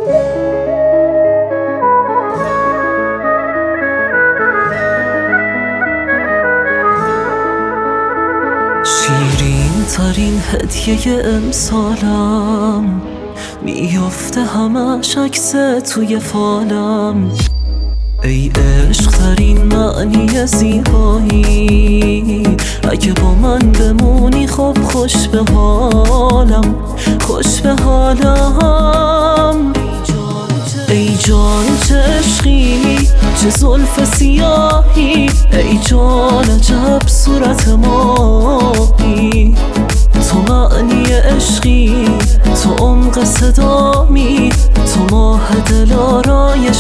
شیرین ترین هدیه امسالم میفته همش عکس توی فالم. ای عشق ترین معنی زیبایی، اگه با من بمونی خب خوش به حالم، خوش به حالم. ای جان چه عشقی، چه زلف سیاهی، ای جان عجب صورت ماهی. تو معنی عشقی، تو عمق صدامی، تو ماه دلارای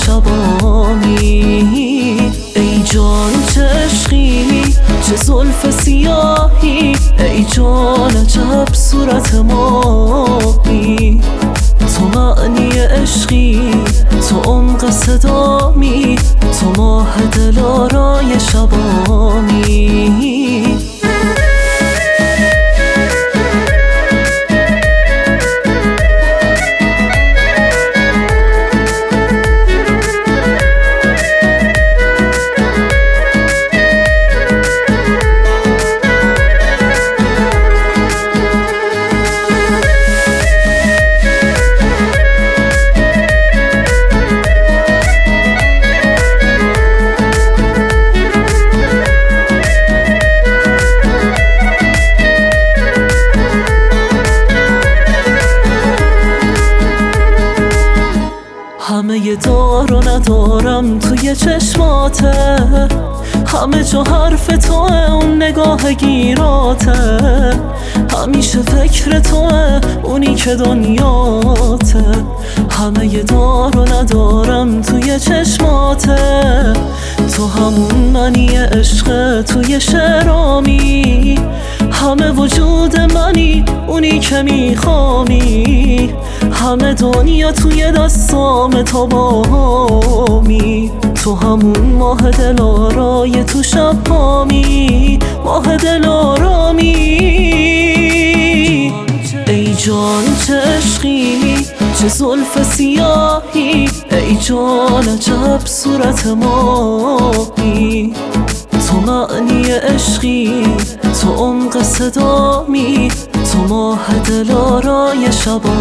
شبامی. ای جان چه عشقی، چه زلف سیاهی، ای جان عجب صورت ماهی. تو معنی عشقی، تو عمق صدامی، تو ماه دلارای شبامی. همه دار و ندارم توی چشماته، همه جا حرف توه، اون نگاه گیراته. همیشه فکر توه، اونی که دنیاته. همه دار و ندارم توی چشماته، تو همون منی عشق توی شعرامی. همه وجود منی، اونی که میخوامی. همه دنیا توی دستام، تا بامی. تو همون ماه دلارای تو شبامی، ماه دلارامی. ای جان چه عشقی، چه زلف سیاهی، ای جان عجب صورت ماهی. تو معنی عشقی، تو عمق صدامی، تو ماه دلارای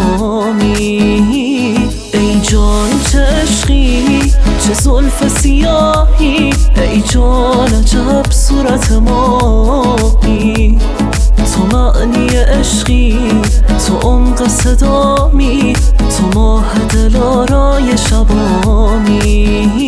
شبامی. ای جان چه عشقی، چه زلف سیاهی، ای جان عجب صورت ماهی. تو معنی عشقی، تو عمق صدامی، تو ماه دلارای شبامی.